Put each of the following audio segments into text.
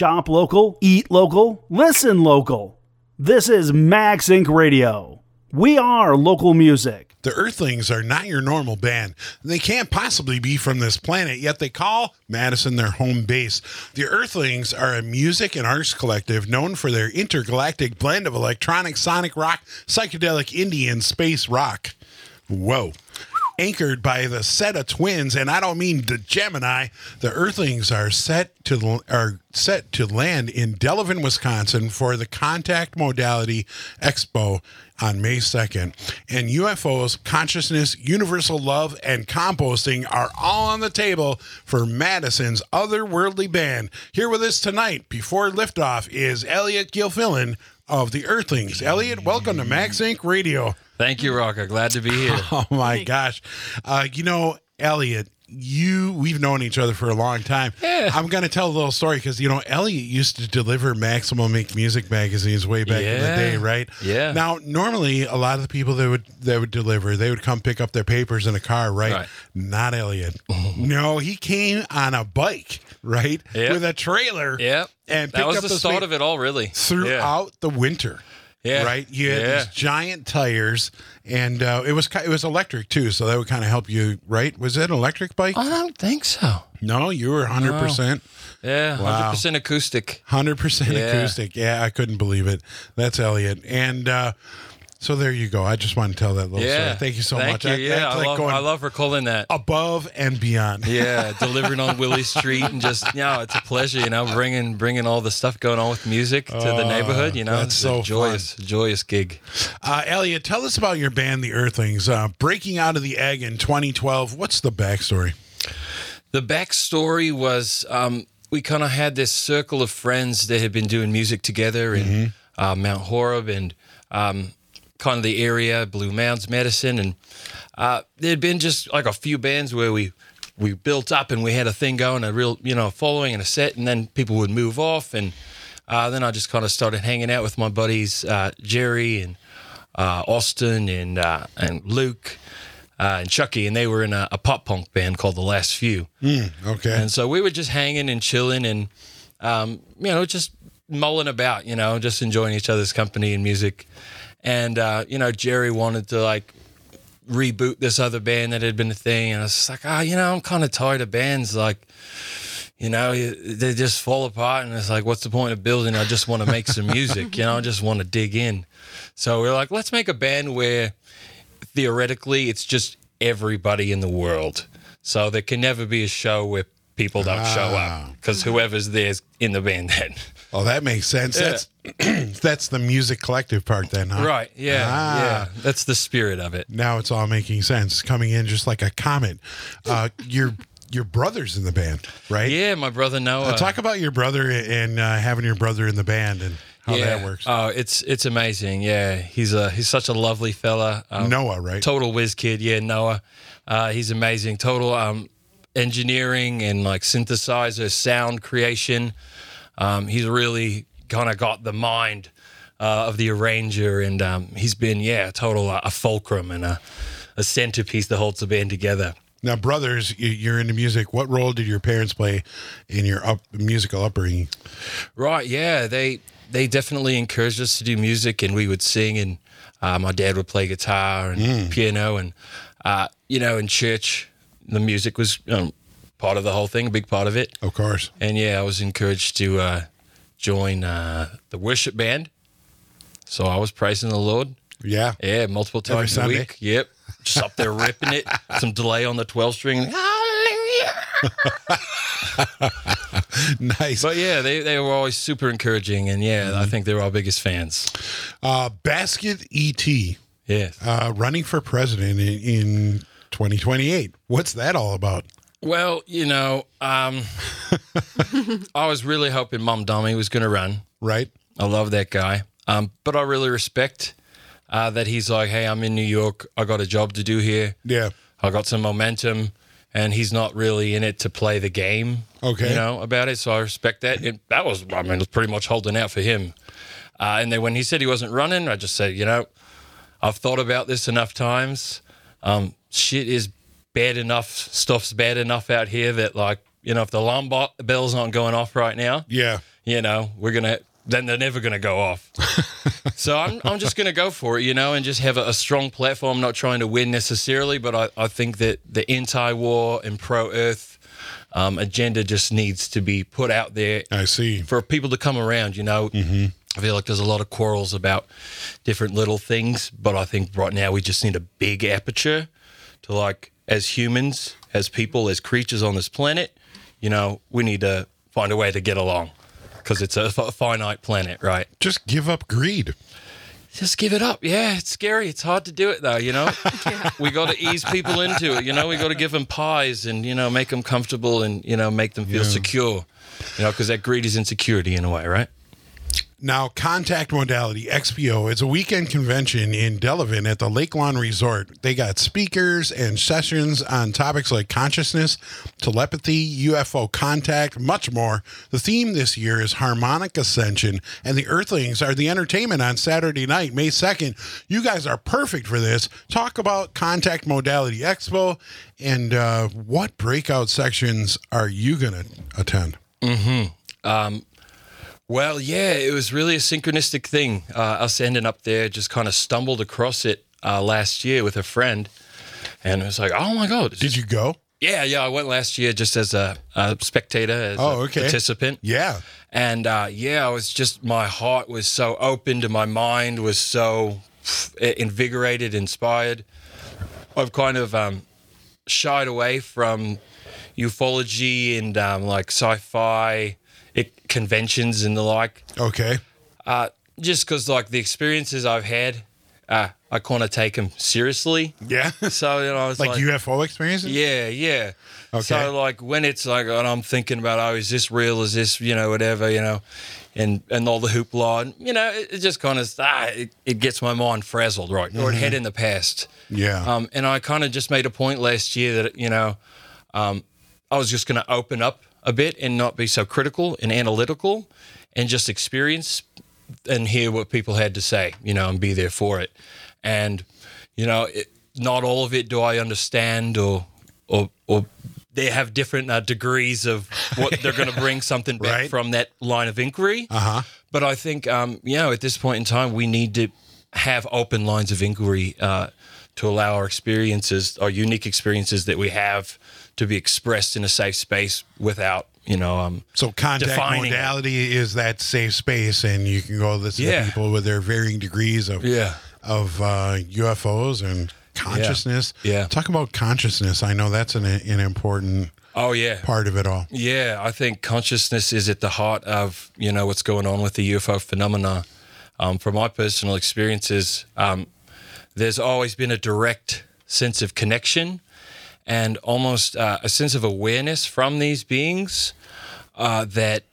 Shop local, eat local, listen local. This is Max Inc. Radio. We are local music. The Earthlings are not your normal band. They can't possibly be from this planet, yet they call Madison their home base. The Earthlings are a music and arts collective known for their intergalactic blend of electronic, sonic rock, psychedelic indie, and space rock. Whoa. Anchored by the set of twins, and I don't mean the Gemini, the Earthlings are set to land in Delavan, Wisconsin for the Contact Modality Expo on May 2nd. And UFOs, consciousness, universal love, and composting are all on the table for Madison's otherworldly band. Here with us tonight, before liftoff, is Elliot Gilfillan of the Earthlings. Elliot, welcome to Max Inc. Radio. Thank you, Rocker. Glad to be here. Oh, my gosh. Elliot, we've known each other for a long time. Yeah. I'm going to tell a little story because, Elliot used to deliver Maximum Ink Music magazines way back in the day, right? Yeah. Now, normally, a lot of the people that would deliver, they would come pick up their papers in a car, right? Not Elliot. No, he came on a bike, right? Yep. With a trailer. Yep. And that was the start of it all, really. Throughout the winter. Yeah. Right? You had these giant tires, and it was electric, too, so that would kind of help you, right? Was it an electric bike? I don't think so. No, you were 100%. Yeah, Wow. 100% acoustic. 100% acoustic. Yeah, I couldn't believe it. That's Elliot. And so there you go. I just want to tell that little story. Thank you so much. Thank you. I love recalling that. Above and beyond. Yeah, delivering on Willie Street and just, it's a pleasure, bringing all the stuff going on with music to the neighborhood, That's it's so a joyous gig. Elliot, tell us about your band, The Earthlings, breaking out of the egg in 2012. What's the backstory? The backstory was we kind of had this circle of friends that had been doing music together in Mount Horeb and kind of the area, Blue Mounds, Madison, and there had been just like a few bands where we built up and we had a thing going, a real following and a set, and then people would move off, and then I just kind of started hanging out with my buddies Jerry and Austin and Luke and Chucky, and they were in a pop punk band called The Last Few. Okay. And so we were just hanging and chilling and just mulling about, just enjoying each other's company and music. And, Jerry wanted to, reboot this other band that had been a thing. And I was just like, I'm kind of tired of bands. They just fall apart. And it's like, what's the point of building? I just want to make some music. I just want to dig in. So we're like, let's make a band where theoretically it's just everybody in the world. So there can never be a show where people don't show up because whoever's there's in the band then. Oh, that makes sense. Yeah. That's the music collective part then, huh? Right, yeah. That's the spirit of it. Now it's all making sense. Coming in just like a comet. Your brother's in the band, right? Yeah, my brother Noah. Talk about your brother and having your brother in the band and how that works. Oh, it's amazing. Yeah, he's such a lovely fella. Noah, right? Total whiz kid. Yeah, Noah. He's amazing. Total engineering and synthesizer sound creation. He's really kind of got the mind of the arranger, and he's been total a fulcrum and a centerpiece that holds the band together. Now, brothers, you're into music. What role did your parents play in your musical upbringing? Right, yeah, they definitely encouraged us to do music, and we would sing, and my dad would play guitar and piano, and in church, the music was part of the whole thing, a big part of it. Of course. And I was encouraged to join the worship band. So I was praising the Lord. Yeah. Yeah, multiple times a week. Yep. Just up there ripping it. Some delay on the 12 string. Hallelujah. Nice. But they were always super encouraging, and I think they were our biggest fans. Basket E.T. Yes. Running for president in 2028. What's that all about? Well, I was really hoping Mom Dummy was going to run. Right. I love that guy. But I really respect that he's like, hey, I'm in New York. I got a job to do here. Yeah. I got some momentum, and he's not really in it to play the game. Okay. About it. So I respect that. It was pretty much holding out for him. And then when he said he wasn't running, I just said, I've thought about this enough times. Shit is bad enough. Stuff's bad enough out here that if the alarm bells aren't going off right now, Yeah. then they're never gonna go off. So I'm just gonna go for it, and just have a strong platform. Not trying to win necessarily, but I think that the anti-war and pro-Earth agenda just needs to be put out there. I see. For people to come around. I feel like there's a lot of quarrels about different little things, but I think right now we just need a big aperture to, like, as humans, as people, as creatures on this planet, we need to find a way to get along because it's a finite planet, right? Just give up greed. Just give it up. Yeah, it's scary. It's hard to do it, though, We got to ease people into it, We got to give them pies and, make them comfortable and, make them feel secure, because that greed is insecurity in a way, right? Now, Contact Modality XPO is a weekend convention in Delavan at the Lake Lawn Resort. They got speakers and sessions on topics like consciousness, telepathy, UFO contact, much more. The theme this year is harmonic ascension, and the Earthlings are the entertainment on Saturday night, May 2nd. You guys are perfect for this. Talk about Contact Modality Expo and what breakout sections are you going to attend? Well, yeah, it was really a synchronistic thing. Us ending up there, just kind of stumbled across it last year with a friend. And it was like, oh, my God. Did you go? Yeah, I went last year just as a spectator, as a participant. Yeah. And, I was just, my heart was so open, my mind was so invigorated, inspired. I've kind of shied away from ufology and like sci-fi conventions and the like. Okay. Just because, like, the experiences I've had, I kind of take them seriously. Yeah. So, it's like UFO experiences? Yeah. Okay. So, like, when it's like, and I'm thinking about, is this real? Is this, whatever, and all the hoopla, and, it just kind of, it gets my mind frazzled, right? Or it head in the past. Yeah. And I kind of just made a point last year that, I was just going to open up a bit and not be so critical and analytical and just experience and hear what people had to say, and be there for it. And, not all of it do I understand or they have different degrees of what they're going to bring something back from that line of inquiry. Uh-huh. But I think, at this point in time, we need to have open lines of inquiry to allow our experiences, our unique experiences that we have, to be expressed in a safe space without, so Contact Modality is that safe space, and you can go listen to people with their varying degrees of UFOs and consciousness. Yeah. Talk about consciousness. I know that's an important part of it all. Yeah, I think consciousness is at the heart of, what's going on with the UFO phenomena. From my personal experiences, there's always been a direct sense of connection and almost a sense of awareness from these beings that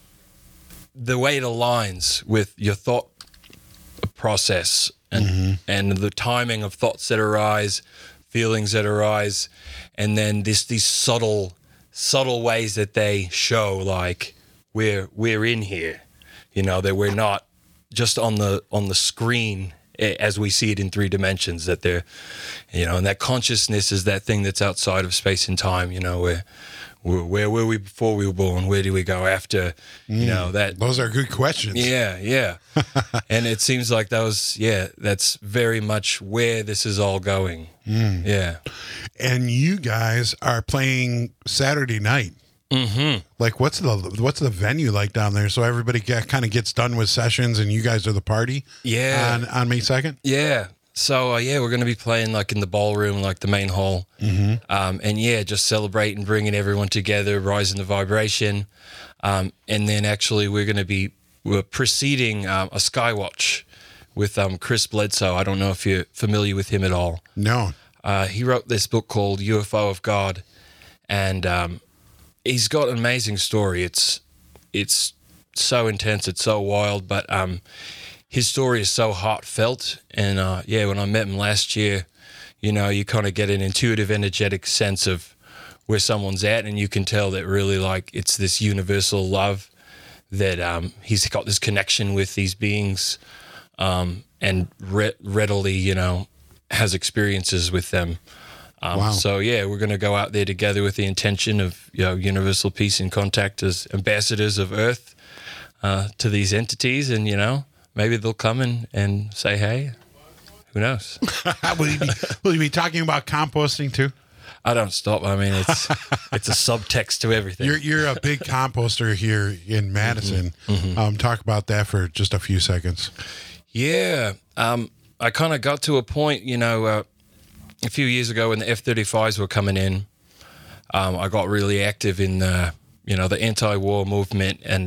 the way it aligns with your thought process and the timing of thoughts that arise, feelings that arise, and then these subtle ways that they show, like we're in here, that we're not just on the screen as we see it in 3 dimensions, that they're, and that consciousness is that thing that's outside of space and time, where were we before we were born? Where do we go after, that? Those are good questions. Yeah. And it seems like that's very much where this is all going. Yeah. And you guys are playing Saturday night. Mm-hmm. Like, what's the venue like down there? So everybody kind of gets done with sessions, and you guys are the party. Yeah. On May 2nd. Yeah. So we're going to be playing like in the ballroom, like the main hall, and just celebrating, bringing everyone together, rising the vibration, and then actually we're preceding a Skywatch with Chris Bledsoe. I don't know if you're familiar with him at all. No. He wrote this book called UFO of God, and he's got an amazing story. It's so intense, it's so wild, but his story is so heartfelt. And when I met him last year, you kind of get an intuitive, energetic sense of where someone's at, and you can tell that really, like, it's this universal love that he's got this connection with these beings, and readily, has experiences with them. Wow. So yeah, we're going to go out there together with the intention of Universal Peace in Contact as ambassadors of Earth to these entities, and maybe they'll come and say, hey, who knows? Will you be talking about composting too? I don't stop. I mean, it's a subtext to everything. You're a big composter here in Madison. Talk about that for just a few seconds. Yeah. I kind of got to a point, a few years ago when the F-35s were coming in. I got really active in the anti-war movement and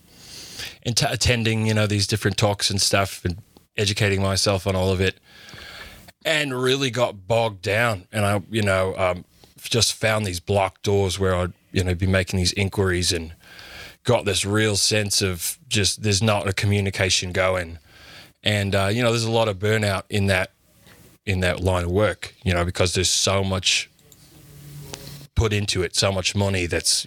attending, these different talks and stuff and educating myself on all of it. And really got bogged down, and I, just found these blocked doors where I'd, be making these inquiries, and got this real sense of just there's not a communication going, and there's a lot of burnout in that line of work, because there's so much put into it, so much money that's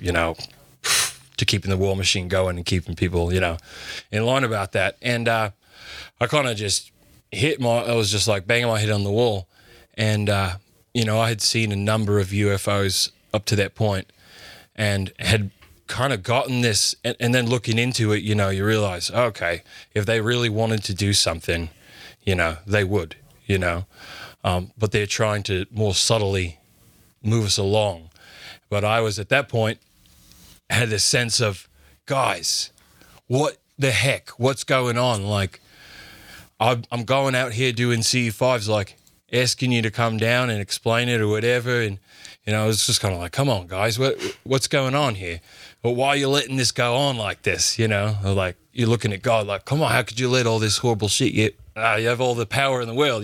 to keeping the war machine going and keeping people in line about that, and I kind of just. I was just like banging my head on the wall. And, I had seen a number of UFOs up to that point and had kind of gotten this. And then looking into it, you realize, okay, if they really wanted to do something, they would, but they're trying to more subtly move us along. But I was at that point, had this sense of, guys, what the heck? What's going on? Like, I'm going out here doing CE5s, like asking you to come down and explain it or whatever. And, it's just kind of like, come on, guys, what's going on here? But why are you letting this go on like this? Or like you're looking at God like, come on, how could you let all this horrible shit? You have all the power in the world,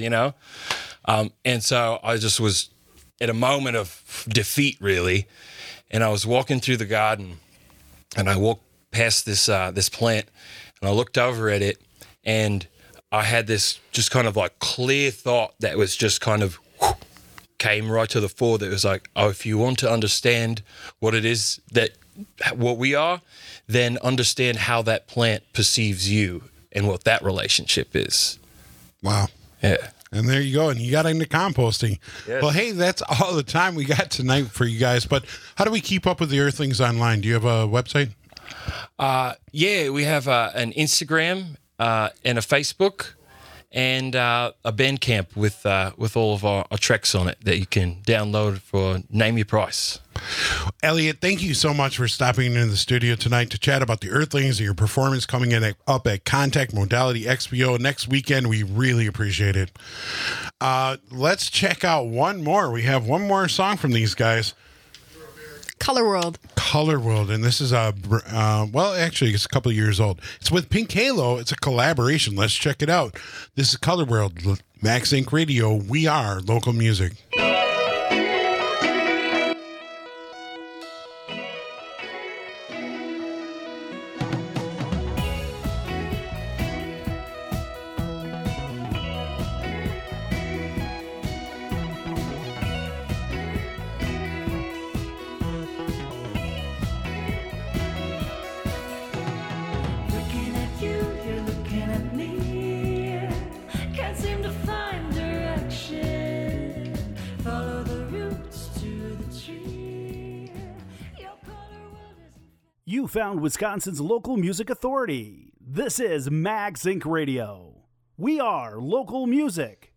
And so I just was at a moment of defeat, really. And I was walking through the garden and I walked past this plant and I looked over at it and I had this just kind of like clear thought that was just kind of came right to the fore. That was like, oh, if you want to understand what it is what we are, then understand how that plant perceives you and what that relationship is. Wow. Yeah. And there you go. And you got into composting. Yes. Well, hey, that's all the time we got tonight for you guys. But how do we keep up with the Earthlings online? Do you have a website? Yeah, we have an Instagram. And a Facebook, and a Bandcamp with all of our tracks on it that you can download for Name Your Price. Elliot, thank you so much for stopping into the studio tonight to chat about the Earthlings and your performance coming up at Contact Modality Expo next weekend. We really appreciate it. Let's check out one more. We have one more song from these guys. Color World. And this is actually it's a couple of years old. It's with Pink Halo. It's a collaboration. Let's check it out. This is Color World, Max Inc. Radio. We are local music. You found Wisconsin's local music authority. This is Max Inc. Radio. We are local music.